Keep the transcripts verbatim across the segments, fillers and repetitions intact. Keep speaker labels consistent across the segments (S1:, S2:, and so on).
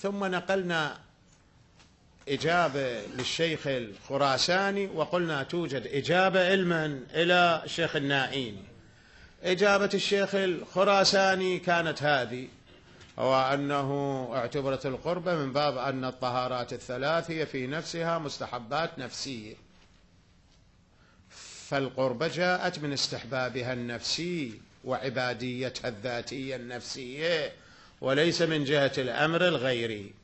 S1: ثم نقلنا إجابة للشيخ الخراساني وقلنا توجد إجابة علما إلى الشيخ النائيني. إجابة الشيخ الخراساني كانت هذه، هو أنه اعتبرت القربة من باب أن الطهارات الثلاث هي في نفسها مستحبات نفسية، فالقربة جاءت من استحبابها النفسي وعباديتها الذاتية النفسية، وليس من جهة الأمر الغيري.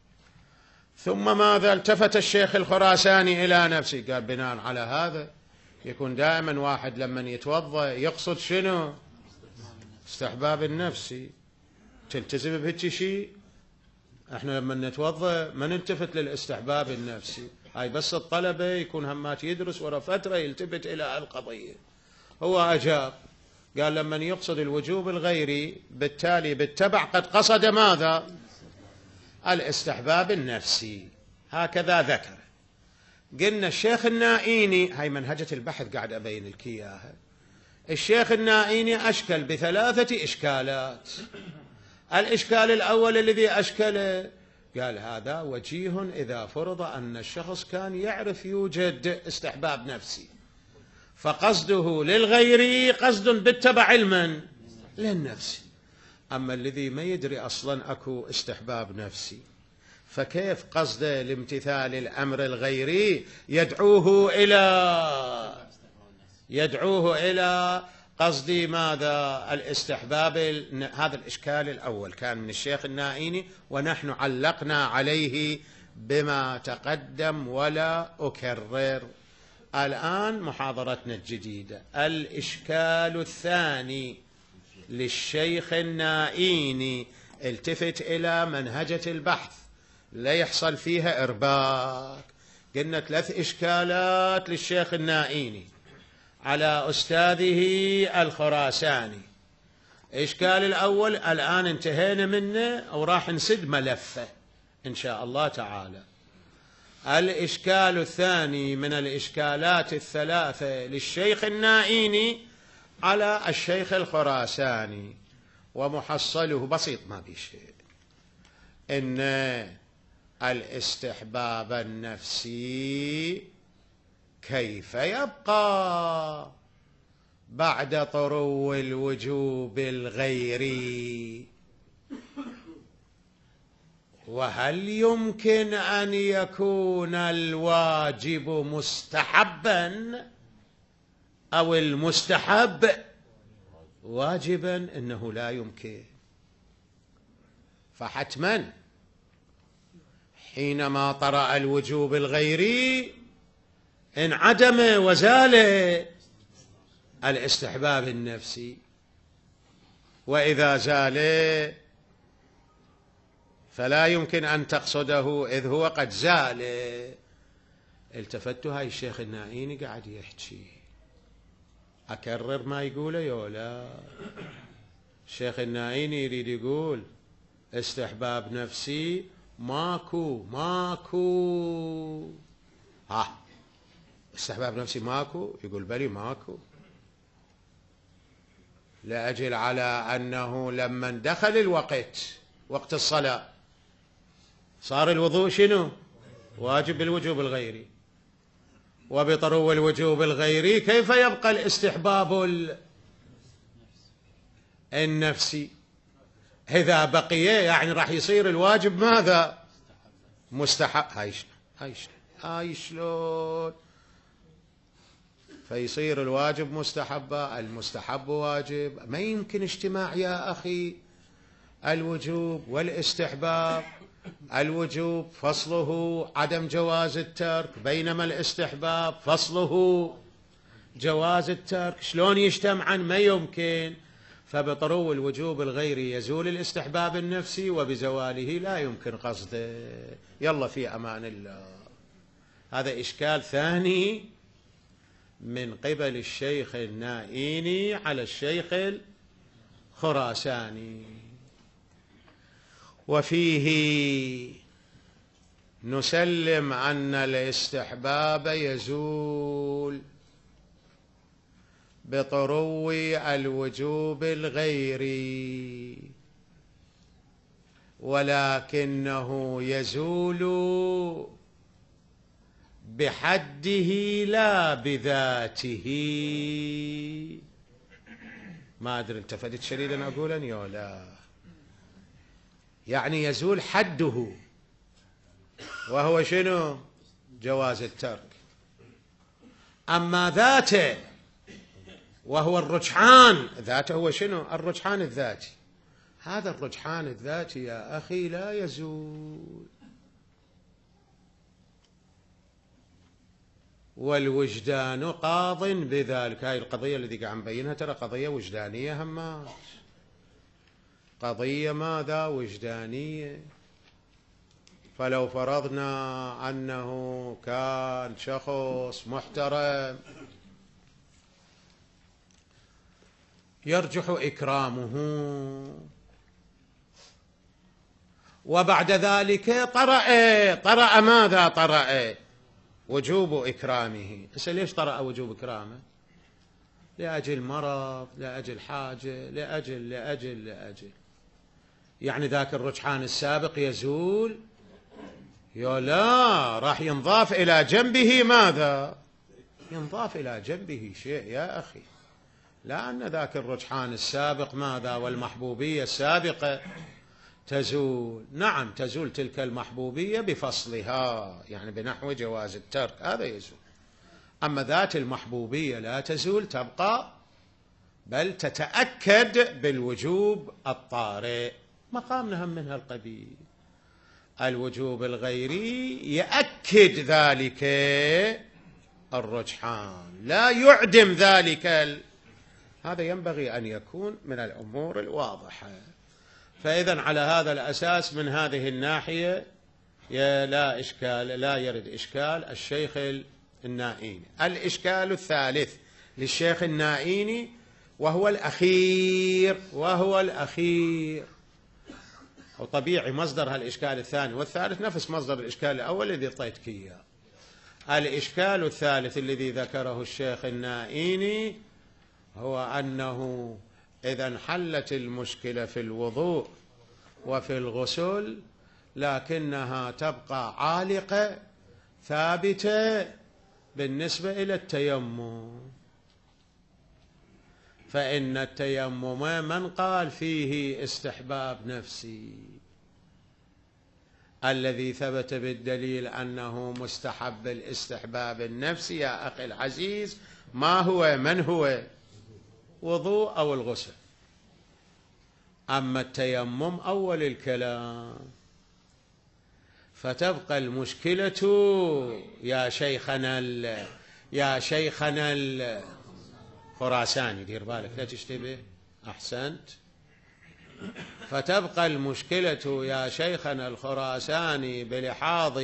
S1: ثم ماذا؟ التفت الشيخ الخراساني إلى نفسه، قال بناء على هذا يكون دائما واحد لما يتوضأ يقصد شنو؟ استحباب النفسي. تلتزم بهيك شيء؟ احنا لما نتوضأ ما نلتفت للاستحباب النفسي، هاي بس الطلبة يكون همات يدرس ورا فترة يلتفت إلى القضية. هو أجاب قال لما يقصد الوجوب الغيري بالتالي بالتبع قد قصد ماذا؟ الاستحباب النفسي، هكذا ذكر. قلنا الشيخ النائيني، هاي منهجة البحث قاعد أبين لك إياها، الشيخ النائيني أشكل بثلاثة إشكالات. الإشكال الأول الذي أشكله قال هذا وجيه إذا فرض أن الشخص كان يعرف يوجد استحباب نفسي، فقصده للغير قصد بالتبع علما للنفس. أما الذي ما يدري أصلا أكو استحباب نفسي، فكيف قصده لامتثال الأمر الغيري يدعوه إلى يدعوه إلى قصد ماذا؟ الاستحباب. هذا الإشكال الأول كان من الشيخ النائيني، ونحن علقنا عليه بما تقدم ولا أكرر. الآن محاضرتنا الجديدة. الإشكال الثاني للشيخ النائيني، التفت إلى منهجة البحث لا يحصل فيها إرباك. قلنا ثلاث إشكالات للشيخ النائيني على أستاذه الخراساني. إشكال الأول الآن انتهينا منه وراح نسد ملفه إن شاء الله تعالى. الإشكال الثاني من الإشكالات الثلاثة للشيخ النائيني على الشيخ الخراساني، ومحصله بسيط ما بيه شيء، إن الاستحباب النفسي كيف يبقى بعد طرو الوجوب الغيري؟ وهل يمكن أن يكون الواجب مستحبا أو المستحب واجبا؟ إنه لا يمكن. فحتما حينما طرأ الوجوب الغيري انعدم وزال الاستحباب النفسي، وإذا زال فلا يمكن أن تقصده إذ هو قد زال. التفت هاي الشيخ النائيني قاعد يحكي، أكرر ما يقوله يولا. الشيخ النائيني يريد يقول استحباب نفسي ماكو ماكو ها استحباب نفسي ماكو؟ يقول بلي ماكو، لأجل على أنه لما دخل الوقت وقت الصلاة صار الوضوء شنو؟ واجب بالوجوب الغيري، وبطرو الوجوب الغيري كيف يبقى الاستحباب النفسي؟ إذا بقي يعني راح يصير الواجب ماذا؟ مستحب. هاي هاي هاي شلون؟ فيصير الواجب مستحبا، المستحب واجب. ما يمكن اجتماع يا أخي الوجوب والاستحباب. الوجوب فصله عدم جواز الترك، بينما الاستحباب فصله جواز الترك. شلون يجتمعن؟ ما يمكن. فبطرو الوجوب الغيري يزول الاستحباب النفسي، وبزواله لا يمكن قصده. يلا في أمان الله. هذا إشكال ثاني من قبل الشيخ النائيني على الشيخ الخراساني. وفيه نسلم أن الاستحباب يزول بطرو الوجوب الغيري، ولكنه يزول بحده لا بذاته. ما أدري التفتت شديدا أقولا يا لا، يعني يزول حده وهو شنو؟ جواز الترك. أما ذاته وهو الرجحان، ذاته هو شنو؟ الرجحان الذاتي. هذا الرجحان الذاتي يا أخي لا يزول، والوجدان قاض بذلك. هاي القضية التي قاعد نبينها ترى قضية وجدانية همات، قضية ماذا؟ وجدانية. فلو فرضنا أنه كان شخص محترم يرجح إكرامه، وبعد ذلك طرأ طرأ ماذا؟ طرأ وجوب إكرامه. هسه ليش طرأ وجوب إكرامه؟ لأجل مرض، لأجل حاجة، لأجل لأجل لأجل يعني ذاك الرجحان السابق يزول؟ يا لا، راح ينضاف إلى جنبه ماذا؟ ينضاف إلى جنبه شيء يا أخي، لأن ذاك الرجحان السابق ماذا؟ والمحبوبية السابقة تزول. نعم تزول تلك المحبوبية بفصلها، يعني بنحو جواز الترك، هذا يزول. أما ذات المحبوبية لا تزول، تبقى، بل تتأكد بالوجوب الطارئ. مقامنا هم من هالقبيل. الوجوب الغيري يأكد ذلك الرجحان، لا يعدم ذلك ال... هذا ينبغي أن يكون من الأمور الواضحة. فإذا على هذا الأساس من هذه الناحية لا إشكال، لا يرد إشكال الشيخ النائيني. الإشكال الثالث للشيخ النائيني وهو الأخير، وهو الأخير وطبيعي مصدر هالإشكال الثاني والثالث نفس مصدر الإشكال الأول الذي أعطيتك إياه. الإشكال الثالث الذي ذكره الشيخ النائيني هو أنه إذا انحلت المشكلة في الوضوء وفي الغسل لكنها تبقى عالقة ثابتة بالنسبة إلى التيمم، فإن التيمم من قال فيه استحباب نفسي، الذي ثبت بالدليل أنه مستحب الاستحباب النفسي يا أخي العزيز ما هو؟ من هو؟ وضوء أو الغسل. أما التيمم أول الكلام. فتبقى المشكلة يا شيخنا ال... يا شيخنا الخراساني، دير بالك لا تشتبه، أحسنت. فتبقى المشكلة يا شيخنا الخراساني بلحاظ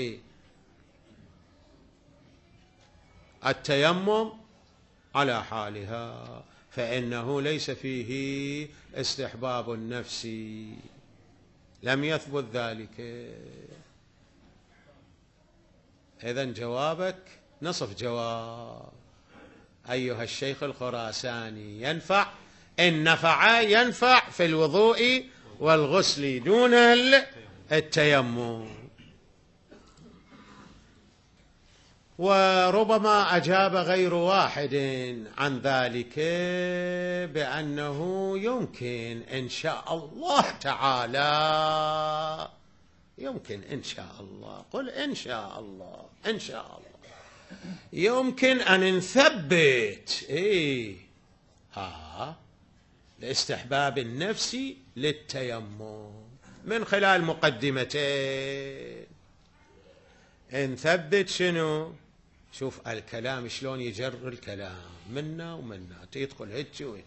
S1: التيمم على حالها، فإنه ليس فيه استحباب نفسي، لم يثبت ذلك. إذن جوابك نصف جواب أيها الشيخ الخراساني، ينفع إن نفع ينفع في الوضوء والغسل دون التيمم. وربما أجاب غير واحد عن ذلك بأنه يمكن إن شاء الله تعالى، يمكن إن شاء الله، قل إن شاء الله، إن شاء الله يمكن أن نثبت إيه آه الاستحباب النفسي للتيمم من خلال مقدمتين. نثبت شنو؟ شوف الكلام شلون يجر الكلام منا ومنا، تدخل هيك وهيك.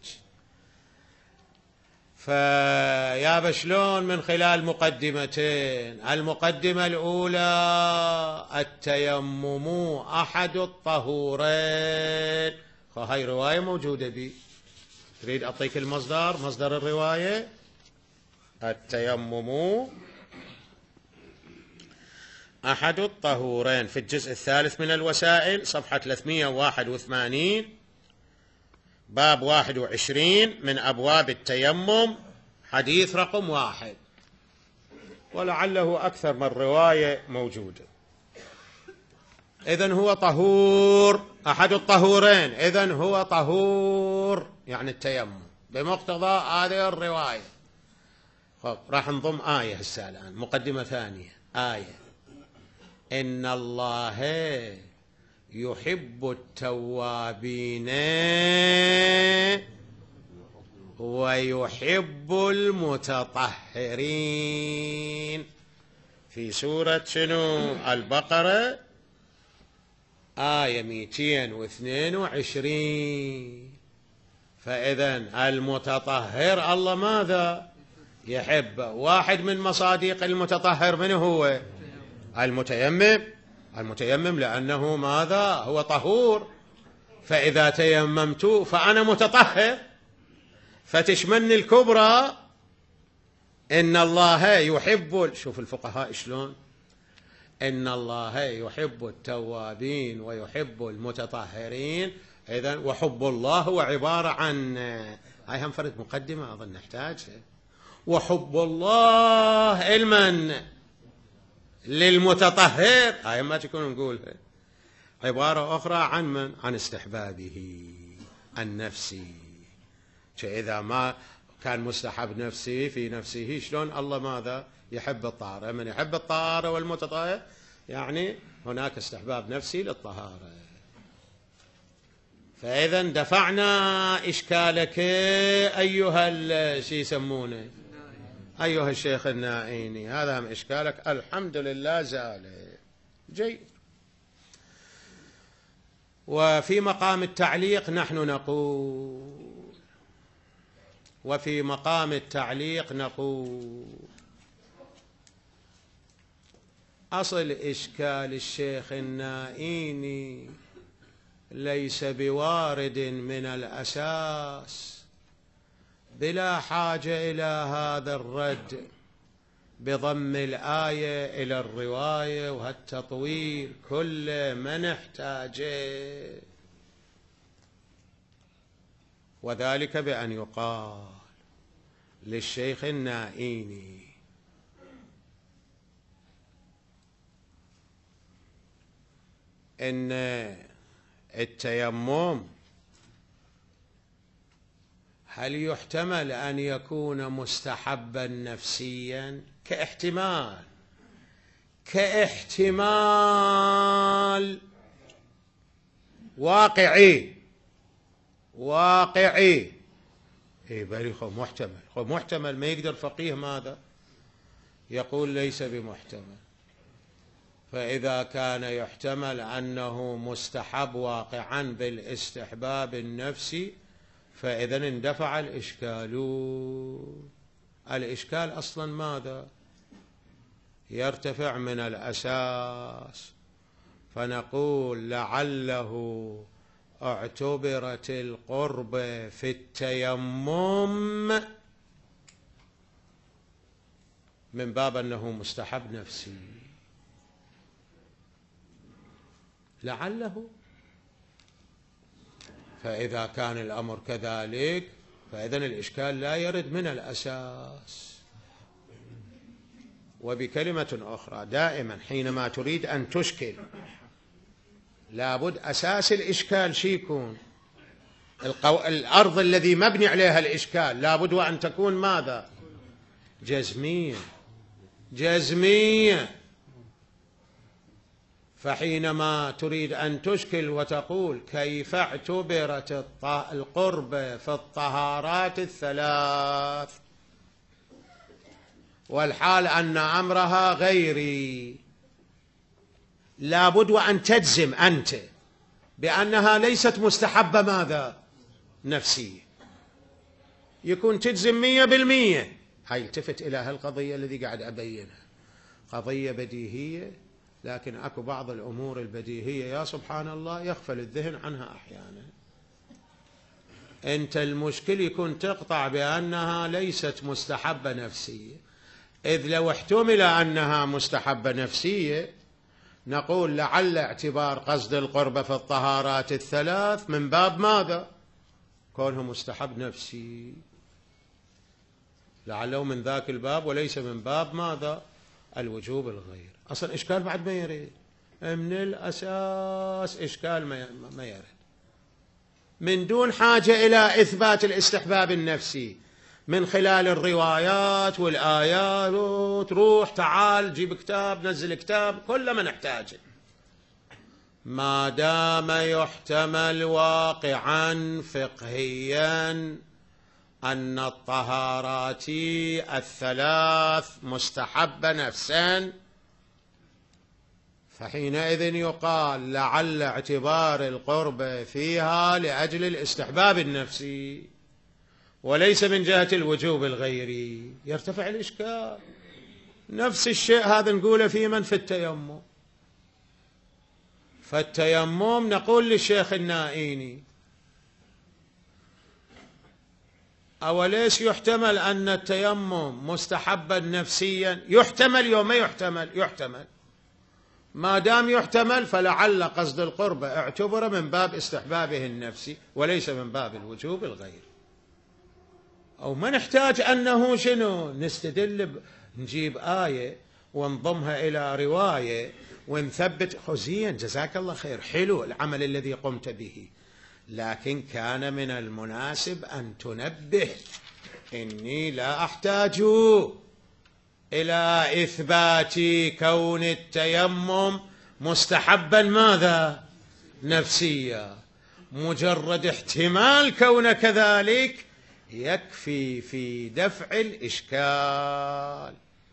S1: فيا شلون؟ من خلال مقدمتين. المقدمة الأولى التيمم أحد الطهورين، هاي رواية موجودة بي، تريد أعطيك المصدر، مصدر الرواية التيمم أحد الطهورين في الجزء الثالث من الوسائل صفحة ثلاثمئة وواحد وثمانين باب واحد وعشرين من أبواب التيمم، حديث رقم واحد. ولعله أكثر من رواية موجودة. إذن هو طهور، أحد الطهورين، إذن هو طهور يعني التيمم بمقتضى هذه الرواية. خب راح نضم آية هسه الآن، مقدمة ثانية. آية: إن الله يحب التوابين ويحب المتطهرين، في سورة شنو؟ البقرة، آية مئتين واثنين وعشرين. فإذن المتطهر الله ماذا يحب؟ واحد من مصادق المتطهر من هو؟ المتيمم. المتيمم لأنه ماذا؟ هو طهور. فإذا تيممت فأنا متطهر. فتشملني الكبرى إن الله يحب، شوف الفقهاء شلون، إن الله يحب التوابين ويحب المتطهرين. إذن وحب الله هو عبارة عن، هاي هم فرد مقدمة أظن نحتاجها، وحب الله المن للمتطهر، هاي ما تكون نقولها، عبارة أخرى عن من؟ عن استحبابه النفسي. إذا ما كان مستحب نفسي في نفسه، شلون الله ماذا يحب الطهارة؟ من يحب الطهارة والمتطهر يعني هناك استحباب نفسي للطهارة. فإذا دفعنا إشكالك أيها شي يسمونه أيها الشيخ النائيني، هذا هم إشكالك الحمد لله زال. جيد. وفي مقام التعليق نحن نقول وفي مقام التعليق نقول أصل إشكال الشيخ النائيني ليس بوارد من الأساس، بلا حاجة إلى هذا الرد بضم الآية إلى الرواية وهالتطويل كله ما نحتاجه، وذلك بأن يقال للشيخ النائيني: إن التيمم هل يحتمل أن يكون مستحبا نفسيا؟ كاحتمال كاحتمال واقعي واقعي إيه بل خو محتمل خو محتمل ما يقدر فقيه ماذا يقول ليس بمحتمل. فإذا كان يحتمل أنه مستحب واقعا بالاستحباب النفسي فإذا اندفع الإشكال. الإشكال أصلا ماذا؟ يرتفع من الأساس، فنقول لعله اعتبرت القربة في التيمم من باب أنه مستحب نفسي، لعله. فإذا كان الأمر كذلك فإذن الإشكال لا يرد من الأساس. وبكلمة أخرى، دائما حينما تريد أن تشكل لابد أساس الإشكال شي يكون؟ القو... الأرض الذي مبني عليها الإشكال لابد وأن تكون ماذا؟ جزمية جزمية. فحينما تريد أن تشكل وتقول كيف اعتبرت القربة في الطهارات الثلاث والحال أن أمرها غيري، لابد وأن تجزم أنت بأنها ليست مستحبة ماذا؟ نفسية. يكون تجزم مية بالمية. هاي التفت إلى هالقضية الذي قاعد أبينها، قضية بديهية، لكن أكو بعض الأمور البديهية يا سبحان الله يغفل الذهن عنها أحيانا. أنت المشكل يكون تقطع بأنها ليست مستحبة نفسية، إذ لو احتمل أنها مستحبة نفسية نقول لعل اعتبار قصد القربة في الطهارات الثلاث من باب ماذا؟ كونه مستحب نفسي، لعله من ذاك الباب وليس من باب ماذا؟ الوجوب الغير. أصلا إشكال بعد ما يريد، من الأساس إشكال ما يرد، من دون حاجة إلى إثبات الاستحباب النفسي من خلال الروايات والآيات، وتروح تعال جيب كتاب نزل كتاب كل ما نحتاجه، ما دام يحتمل واقعا فقهيا أن الطهارات الثلاث مستحبة نفسا، فحينئذ يقال لعل اعتبار القرب فيها لأجل الاستحباب النفسي وليس من جهة الوجوب الغيري، يرتفع الإشكال. نفس الشيء هذا نقوله في من في التيمم. فالتيمم نقول للشيخ النائيني أوليس يحتمل أن التيمم مستحبا نفسيا؟ يحتمل يوم ما يحتمل، يحتمل ما دام يحتمل فلعل قصد القربة اعتبر من باب استحبابه النفسي وليس من باب الوجوب الغير. أو ما نحتاج أنه شنو نستدل، نجيب آية ونضمها إلى رواية ونثبت. خزين جزاك الله خير، حلو العمل الذي قمت به، لكن كان من المناسب أن تنبه إني لا أحتاج إلى إثبات كون التيمم مستحبا ماذا؟ نفسيا، مجرد احتمال كون كذلك يكفي في دفع الإشكال.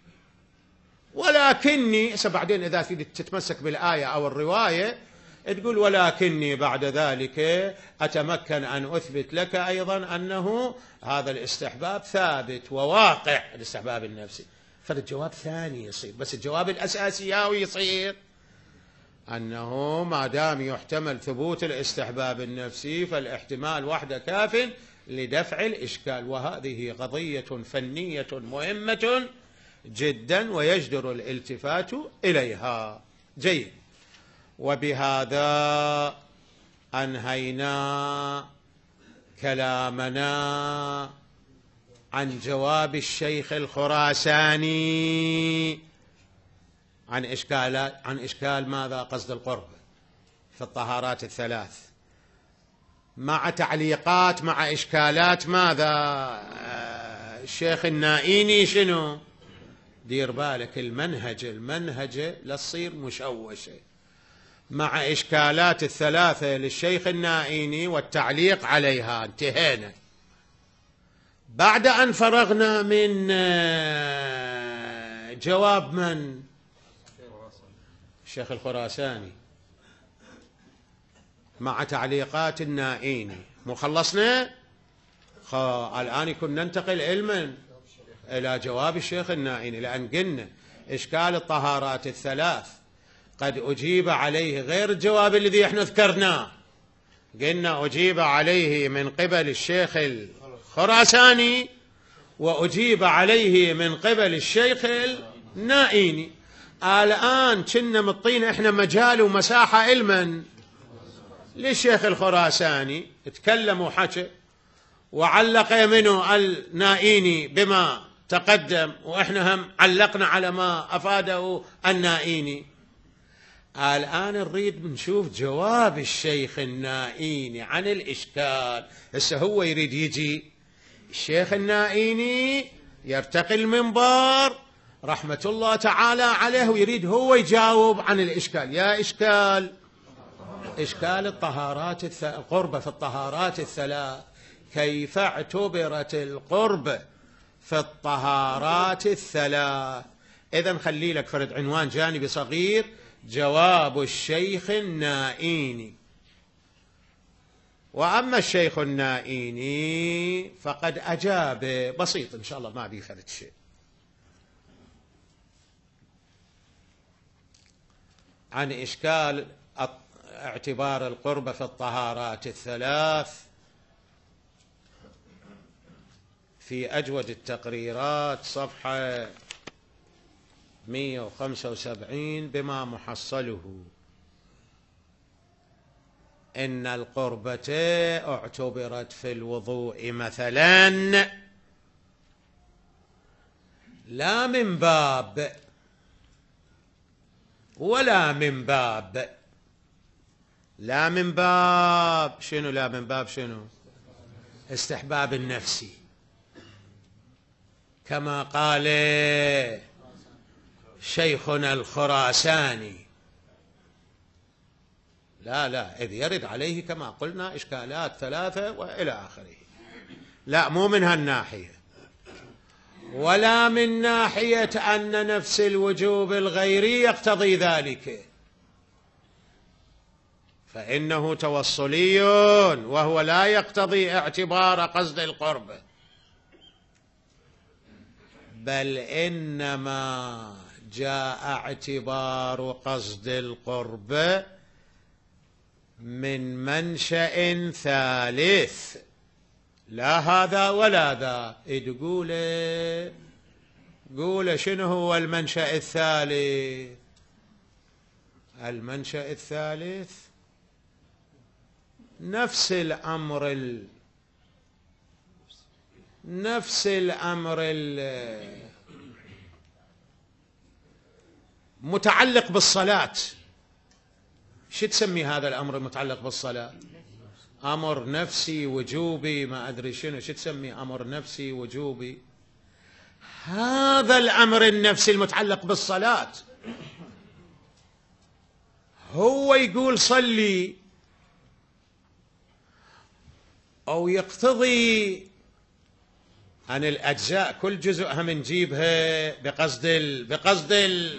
S1: ولكني بعدين إذا تتمسك بالآية أو الرواية تقول ولكني بعد ذلك أتمكن أن أثبت لك أيضا أنه هذا الاستحباب ثابت وواقع، الاستحباب النفسي. فالجواب ثاني يصير، بس الجواب الأساسي يصير أنه ما دام يحتمل ثبوت الاستحباب النفسي فالاحتمال وحده كاف لدفع الإشكال. وهذه قضية فنية مهمة جدا ويجدر الالتفات إليها. جيد، وبهذا أنهينا كلامنا عن جواب الشيخ الخراساني عن إشكال عن إشكال ماذا؟ قصد القرب في الطهارات الثلاث، مع تعليقات مع إشكالات ماذا؟ الشيخ النائيني شنو؟ دير بالك المنهج المنهج لا تصير مشوشة، مع إشكالات الثلاثة للشيخ النائيني والتعليق عليها. انتهينا. بعد أن فرغنا من جواب من؟ الشيخ الخراساني مع تعليقات النائيني، مو خلصنا؟ الآن كنا ننتقل علما إلى جواب الشيخ النائيني، لأن قلنا إشكال الطهارات الثلاث قد أجيب عليه غير الجواب الذي احنا ذكرناه، قلنا أجيب عليه من قبل الشيخ الخراساني وأجيب عليه من قبل الشيخ النائيني. الآن كنا مطين احنا مجال ومساحة علما للشيخ الخراساني، تكلم وحكى وعلق منه النائيني بما تقدم، وإحنا هم علقنا على ما أفاده النائيني. الآن نريد نشوف جواب الشيخ النائيني عن الإشكال. هسه هو يريد يجي الشيخ النائيني يرتقي المنبر رحمة الله تعالى عليه ويريد هو يجاوب عن الإشكال. يا إشكال إشكال الطهارات القربة في الطهارات الثلاث، كيف اعتبرت القربة في الطهارات الثلاث؟ إذن خلي لك فرد عنوان جانبي صغير، جواب الشيخ النائيني. وأما الشيخ النائيني فقد أجاب بسيط إن شاء الله، ما بيفرد شيء، عن إشكال اعتبار القربة في الطهارات الثلاث في أجود التقريرات صفحة مئة وخمسة وسبعين بما محصله: إن القربة اعتبرت في الوضوء مثلا لا من باب ولا من باب. لا من باب شنو؟ لا من باب شنو؟ استحباب النفسي، كما قال شيخنا الخراساني. لا لا، إذ يرد عليه كما قلنا إشكالات ثلاثة وإلى آخره. لا، مو من هالناحية، ولا من ناحية أن نفس الوجوب الغيري يقتضي ذلك، فإنه توصلي وهو لا يقتضي اعتبار قصد القرب، بل إنما جاء اعتبار قصد القرب من منشأ ثالث، لا هذا ولا ذا. تقول قول شنو هو المنشأ الثالث؟ المنشأ الثالث نفس الأمر ال... نفس الأمر المتعلق بالصلاة. شو تسمي هذا الأمر المتعلق بالصلاة؟ أمر نفسي وجوبي، ما أدري شنو، شو تسمي؟ أمر نفسي وجوبي. هذا الأمر النفسي المتعلق بالصلاة هو يقول صلي، أو يقتضي أن الأجزاء كل جزء هم نجيبها بقصد ال... بقصد ال...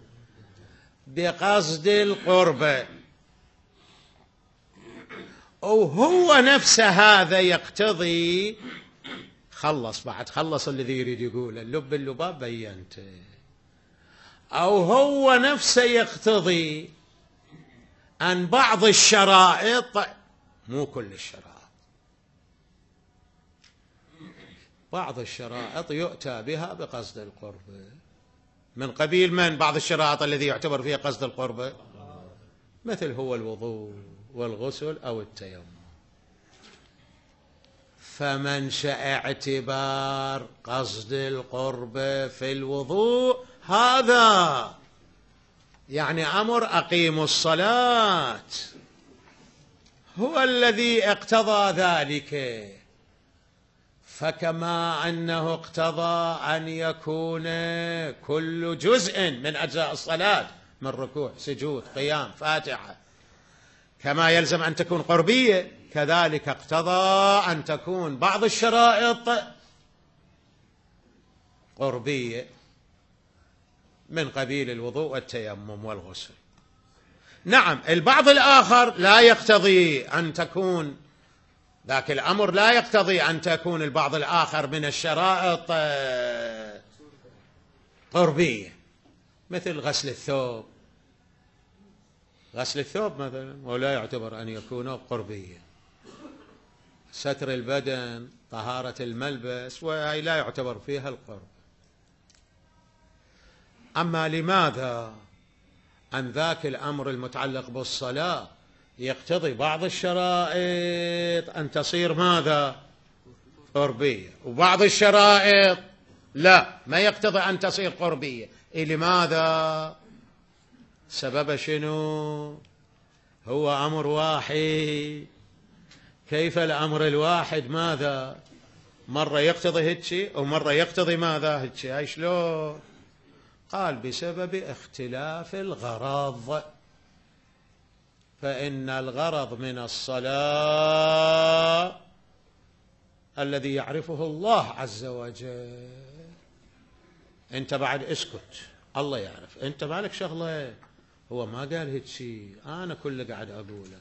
S1: بقصد القرب، أو هو نفسه هذا يقتضي. خلص بعد، خلص الذي يريد يقول اللب اللباب بينت. أو هو نفسه يقتضي أن بعض الشرائط، مو كل الشرائط، بعض الشرائط يؤتى بها بقصد القرب. من قبيل من بعض الشرائط الذي يعتبر فيها قصد القرب؟ مثل هو الوضوء والغسل أو التيمم. فمنشأ اعتبار قصد القرب في الوضوء هذا يعني أمر أقيموا الصلاة هو الذي اقتضى ذلك. فكما أنه اقتضى أن يكون كل جزء من أجزاء الصلاة من ركوع سجود قيام فاتحة كما يلزم أن تكون قربية، كذلك اقتضى أن تكون بعض الشرائط قربية من قبيل الوضوء والتيمم والغسل. نعم، البعض الآخر لا يقتضي أن تكون ذاك الأمر، لا يقتضي أن تكون البعض الآخر من الشرائط قربية، مثل غسل الثوب. غسل الثوب مثلا ولا يعتبر أن يكون قربية. ستر البدن، طهارة الملبس، وهي لا يعتبر فيها القرب. أما لماذا أن ذاك الأمر المتعلق بالصلاة يقتضي بعض الشرائط أن تصير ماذا؟ قربية، وبعض الشرائط لا، ما يقتضي أن تصير قربية. إيه لماذا؟ سبب شنو؟ هو أمر واحد. كيف الأمر الواحد ماذا؟ مرة يقتضي هيك ومرة يقتضي ماذا؟ هيك. هاي شلون؟ قال بسبب اختلاف الغرض. فإن الغرض من الصلاة الذي يعرفه الله عز وجل. أنت بعد اسكت، الله يعرف، أنت مالك شغلة، هو ما قال هيك شيء، أنا كل قاعد أقوله.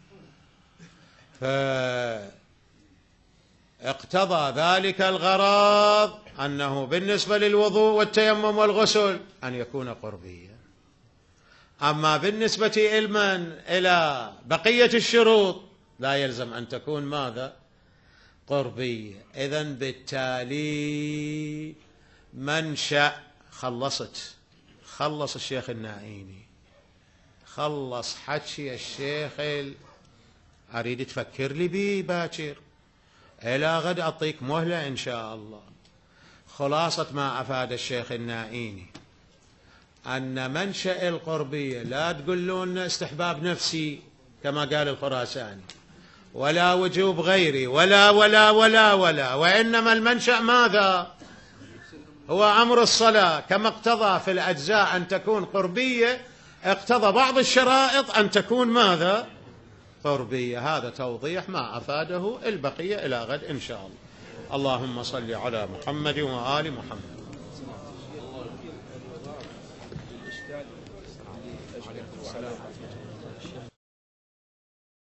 S1: فاقتضى ذلك الغرض أنه بالنسبة للوضوء والتيمم والغسل أن يكون قربيا. أما بالنسبة إلمن إلى بقية الشروط لا يلزم أن تكون ماذا؟ قربية. إذن بالتالي منشأ. خلصت، خلص الشيخ النائيني، خلص حكي الشيخ ال... أريد تفكر لي بي باكر، إلى غد أعطيك مهلة إن شاء الله. خلاصة ما أفاد الشيخ النائيني أن منشأ القربية لا تقولون استحباب نفسي كما قال الخراساني، ولا وجوب غيري، ولا ولا ولا ولا وإنما المنشأ ماذا؟ هو أمر الصلاة، كما اقتضى في الأجزاء أن تكون قربية، اقتضى بعض الشرائط أن تكون ماذا؟ قربية. هذا توضيح ما أفاده البقية إلى غد إن شاء الله. اللهم صل على محمد وآل محمد.